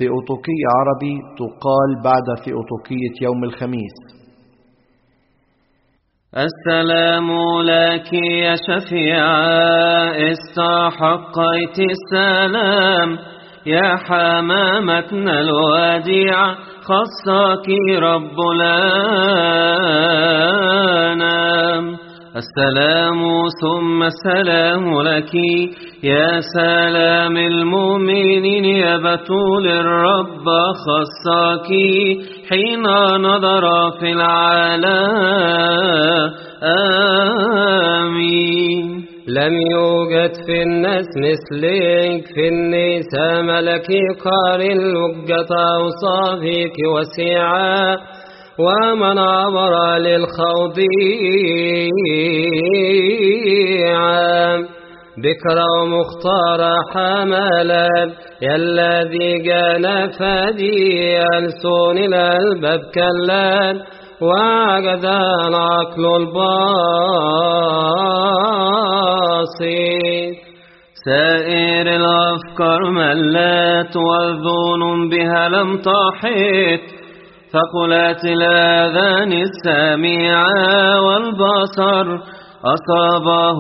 فيؤطوكية عربي تقال بعد فيؤطوكية يوم الخميس. السلام لك يا شفيعة استحقيت السلام، يا حمامتنا الوديعة خصك رب الأنام. السلام ثم السلام لك يا سلام المؤمنين، يا بتول الرب خصك حين نظر في العالمين. لم يوجد في الناس مثلك، في النساء ملكي قارن لجة أوصافك وسعة، ومن عبر للخوض بكرة ومختار حملا، يا الذي جان فدي ألسن الألباب كلان، وعجز العقل البسيط. سائر الأفكار ملت والظنون بها لم تحط، فقلت الآذان السامعة والبصر أصابه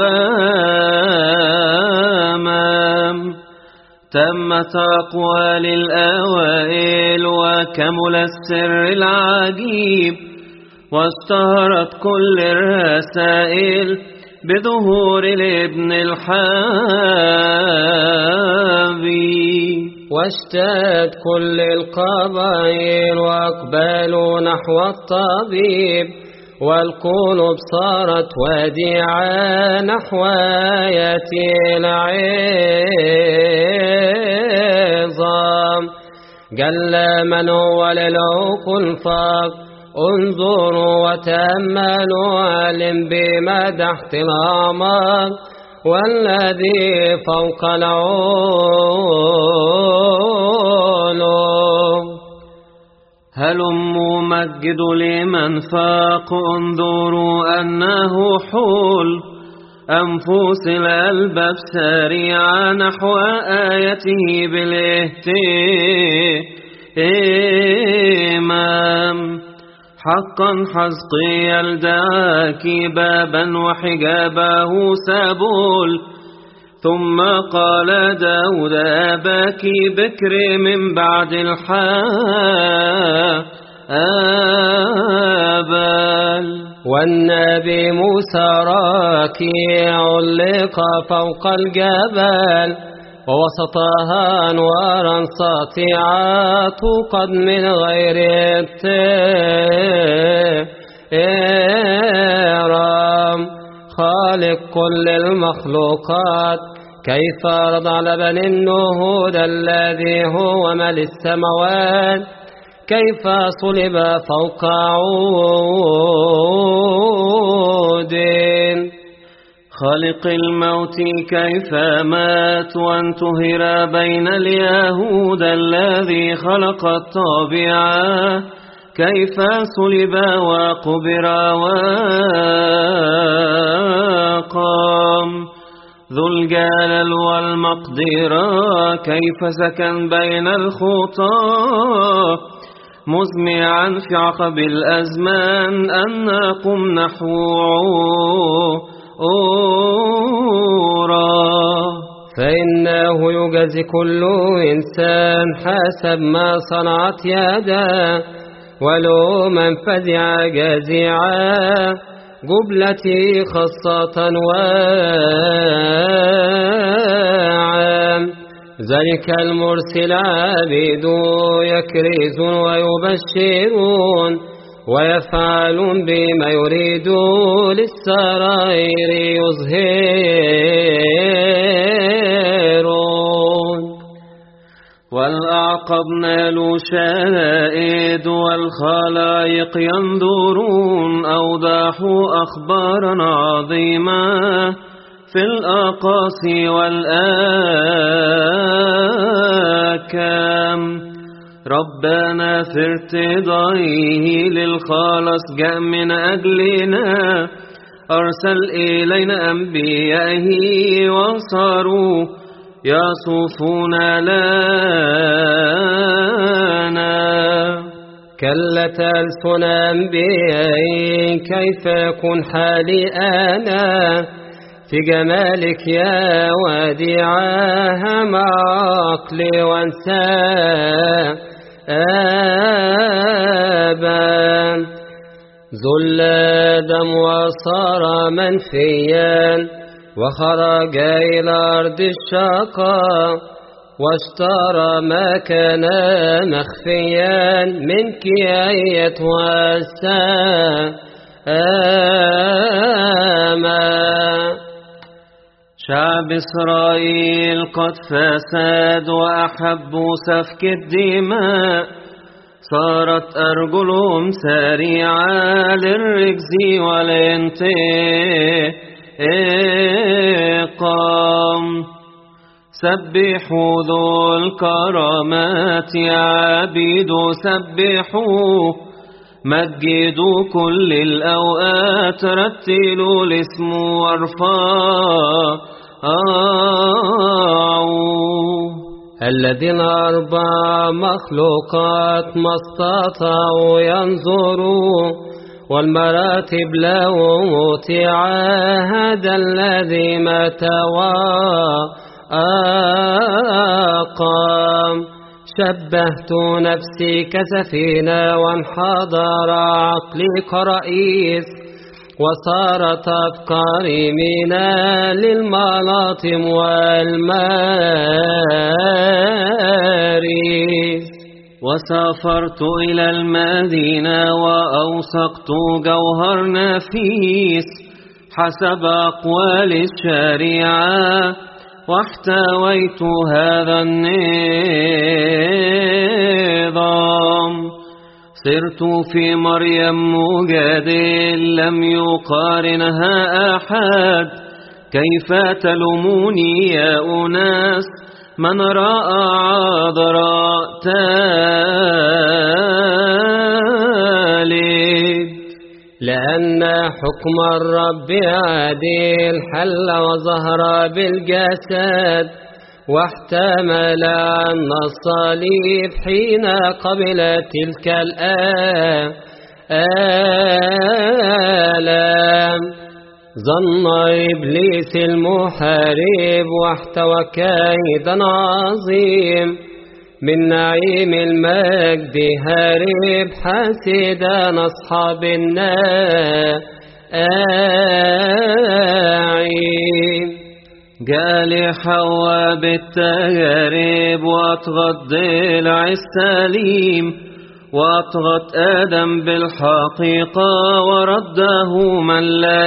غمام. تمت أقوال الأوائل وكمل السر العجيب، واشتهرت كل الرسائل بظهور الابن الحبيب. واشتد كل القبائل وأقبلوا نحو الطبيب، والقلوب صارت وديعة نحو آية العظام. جل من هو للعوق الفاق، انظروا وتأملوا علم بمدحت الأعماق، والذي فوق العلوم. هلموا مجدوا لمن فاق، انظروا أنه حول أنفس الألباب سريعا نحو آيته بالاهتمام. حقا حزقي يلداك بابا وحجابه سبول، ثم قال داود أباك بكر من بعد الحابل. والنبي موسى راكع علق فوق الجبل، ووسطها أنوارا ساطعات قد من غير اضطرام. خالق كل المخلوقات كيف رضع لبن النهود، الذي هو مال السماوات كيف صلب فوق عود. خالق الموت كيف مات وانتهر بين اليهود، الذي خلق الطبيعة كيف صلب وقبر وقام. ذو الجلال والمقدرة كيف سكن بين الخطى، مزمعا في عقب الأزمان أن نقم نحوه فإنه يجازي كل إنسان حسب ما صنعت يده، ولو من فزع جازعا جبلتي خاصة وعام. ذلك المرسل عبيد يكرز ويبشرون، ويفعلون بما يريد للسرائر يظهرون. والأعقب نالوا شدائد والخلائق ينظرون، أوضحوا أخبارا عظيمة في الأقاصي والآكام. ربنا في ارتضائه للخلاص جاء من أجلنا، أرسل إلينا أنبيائه وصاروا يصفون لنا كلت ألسن أنبيائي كيف يكون حالي أنا في جمالك يا وديعها مع عقلي وانسى آبا ذل آدم وصار منفيا وخرج إلى أرض الشقاء واشترى ما كان مخفيا منك أيتها السامة. شعب إسرائيل قد فساد وأحبوا سفك الدماء صارت أرجلهم سريعة للرجز والانتقام. سبحوا ذو الكرامات يا عبيد سبحوا مجدوا كل الأوقات رتلوا الاسم وارفعوا. الذين أربع مخلوقات ما استطاعوا ينظروا والمراتب لهم تعاهد الذي مات وأقام. شبهت نفسي كسفينة وانحدر عقلي كرئيس وصارت أفكاري مينا للملاطم والماريس. وسافرت إلى المدينة وأوثقت جوهر نفيس حسب أقوال الشريعة واحتويت هذا النظام. صرت في مريم مجادل لم يقارنها أحد. كيف تلوموني يا أناس من رأى عذراء تالد. لأن حكم الرب عادل حل وظهر بالجسد واحتمل عن الصليب حين قبل تلك الآلام. ظن إبليس المحارب واحتوى كيدا عظيم من نعيم المجد هارب حاسدا أصحاب النعيم. جاء لحواء بالتجارب وأطغت ضلع السليم وأطغت آدم بالحقيقة ورده من لا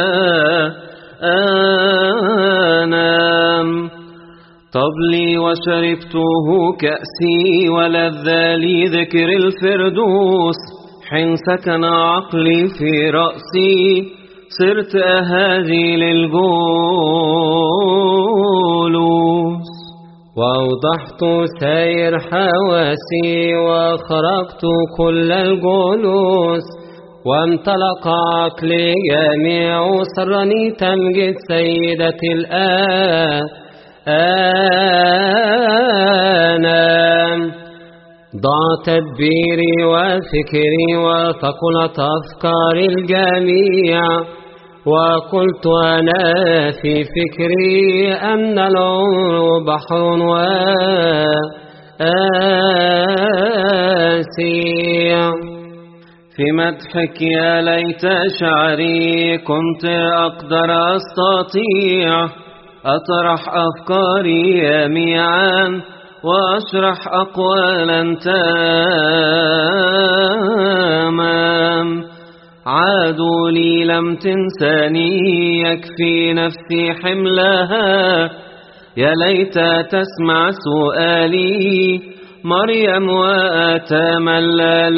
ينام. طبلي وشربته كأسي ولذ لي ذكر الفردوس. حين سكن عقلي في رأسي صرت أهاجي للجولوس. وأوضحت سير حواسي وخرجت كل الجلوس وانطلق عقلي جميع سرني تمجد سيدة الآنام. ضاع تدبيري وفكري وثقلت أفكاري الجميع وقلت أنا في فكري أن العمر بحر واسع. في مدحك يا ليت شعري كنت أقدر أستطيع أطرح أفكاري جميعا وأشرح أقوالا تمام. عادوا لي لم تنساني يكفي نفسي حملها. يا ليت تسمع سؤالي مريم وأتملى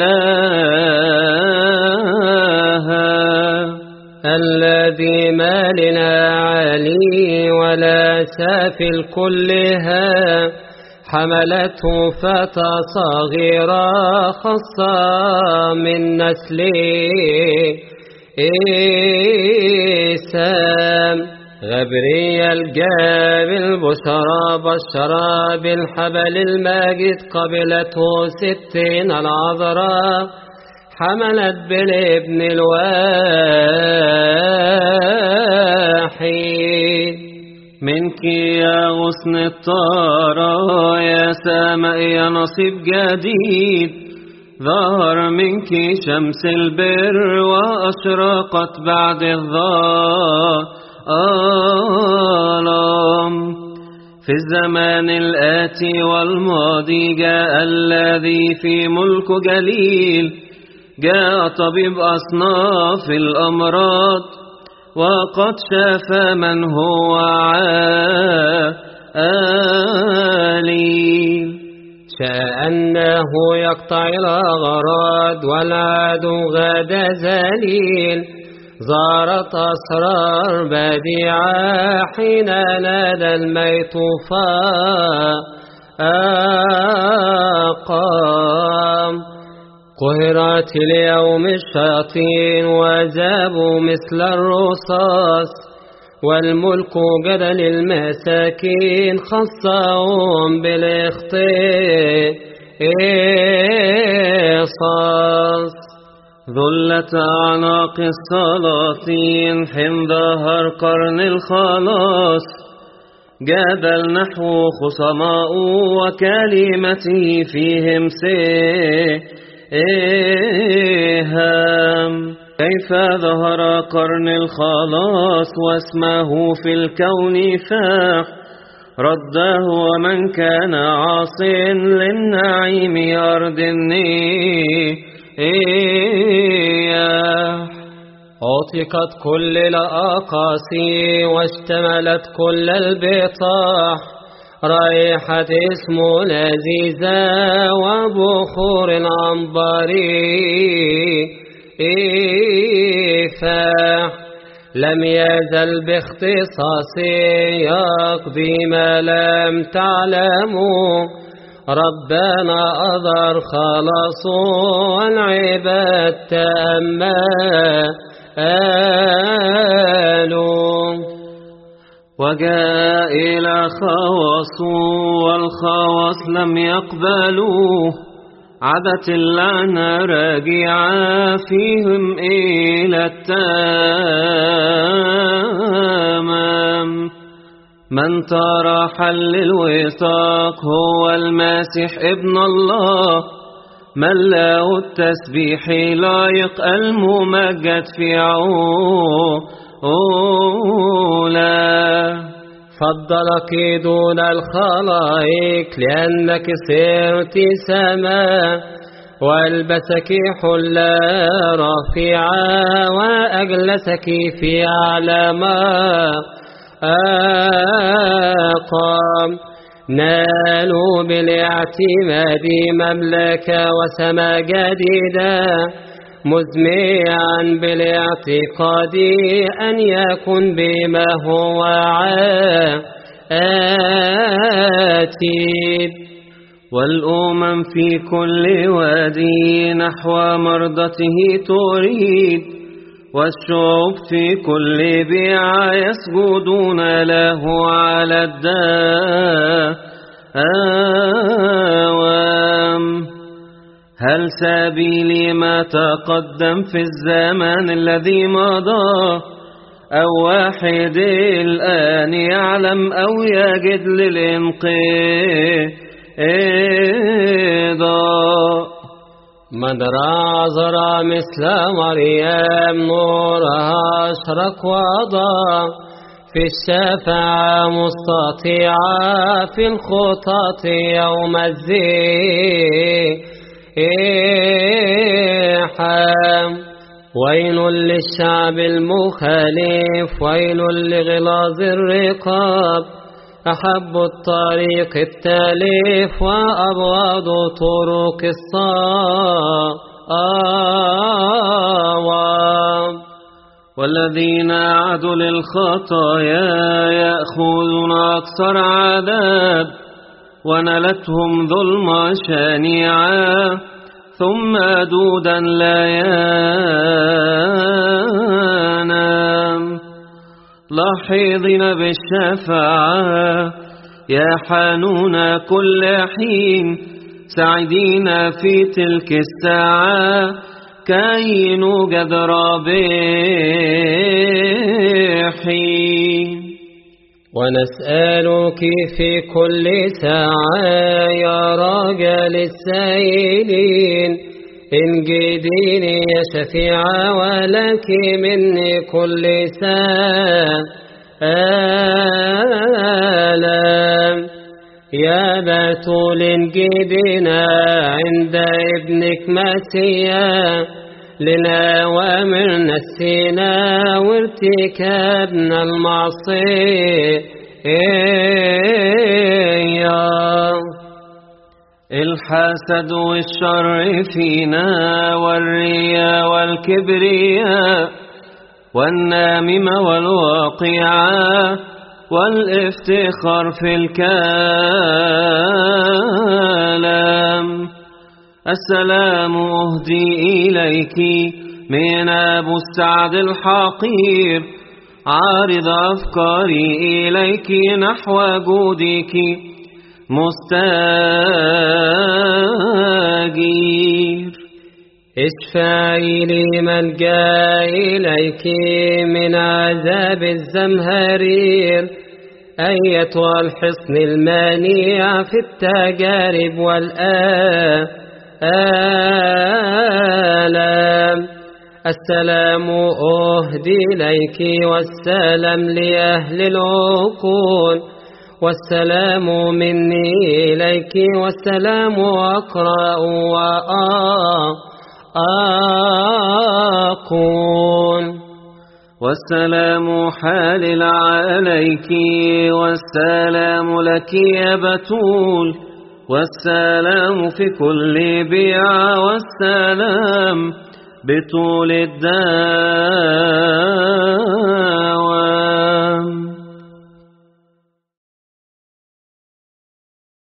لها. الذي ما لنا عالي ولا سافل كلها حملته فتى صغيرة خاصة من نسل إيسام. غبريل جاب البشرى بشرى بالحبل الماجد قبلته 60 العذراء حملت بالابن الواحد منك يا غصن الطارة يا سماء يا نصيب جديد ظهر منك شمس البر وأشرقت بعد الظلام في الزمان الآتي والماضي جاء الذي في ملك جليل جاء طبيب أصناف الأمراض وقد شاف من هو عالي شاء أنه يقطع الأغراض والعدو غدا ذليل زارت أسرار بديعة حين نادى الميت فأقام قهرت اليوم الشياطين وذابوا مثل الرصاص والملك جدل المساكين خصهم بالاختصاص ذلت أعناق السلاطين حين ظهر قرن الخلاص جادل نحو خصماء وكلمته فيهم سيهام كيف ظهر قرن الخلاص واسمه في الكون فاح رده ومن كان عاصٍ للنعيم أرض النياح عتقت كل الأقاصي واشتملت كل البطاح رائحة اسم لذيذة وبخور عنبري فاح لم يزل باختصاصه يقضي ما لم تعلموا ربنا أظهر خلاصه والعباد تأملوا وجاء إلى خواصه والخواص لم يقبلوه عادت اللعنة راجعة فيهم إلى التمام من ترى حل الوثاق هو المسيح ابن الله من له التسبيح لايق الممجد في عولا فضلك دون الخلائق لأنك سرت سماء والبسك حلة رفيعة وأجلسك في أعلى مقام نالوا بالاعتماد مملكة وسماء جديدة مزمعا بالاعتقاد أن يكون بما هو آتي والأمم في كل وادي نحو مرضته تريد والشعوب في كل بيع يسجدون له على الدوام هل سبيلي ما تقدم في الزمان الذي مضى أو واحد الآن يعلم أو يجد للانقضاء من رأى مثل مريم نورها أشرق وأضاء في الشفاعة مستطيعة في الخطاة يوم الزيحام ويل للشعب المخالف ويل لغلاظ الرقاب أحب الطريق التالف وأبغض طرق الصواب والذين عادوا للخطايا يأخذون أكثر عذاب ونلتهم ظلم شانعا ثم دودا لا ينام لاحظين بالشفاعة يا حنون كل حين سعيدين في تلك الساعة كي نوجد رابحين. ونسألك في كل ساعة يا رجل السائلين انجديني يا شفيعة ولك مني كل سلام يا بتول انجدنا عند ابنك مسيا لنا وامرنا السنا وارتكابنا المعصية الحسد والشر فينا والرياء والكبرياء والناممة والواقعة والافتخار في الكلام. السلام أهدي إليك من أبو السعد الحقير عارض أفكاري إليك نحو جودك مستجير. اشفعي لي من جاء إليك من عذاب الزمهرير أيتها الحصن المانع في التجارب والآلام. السلام أهدي إليك والسلام لأهل العقول والسلام مني إليك والسلام أقرأ وأقول والسلام حالل عليك والسلام لك يا بتول والسلام في كل بيع والسلام بطول الدار.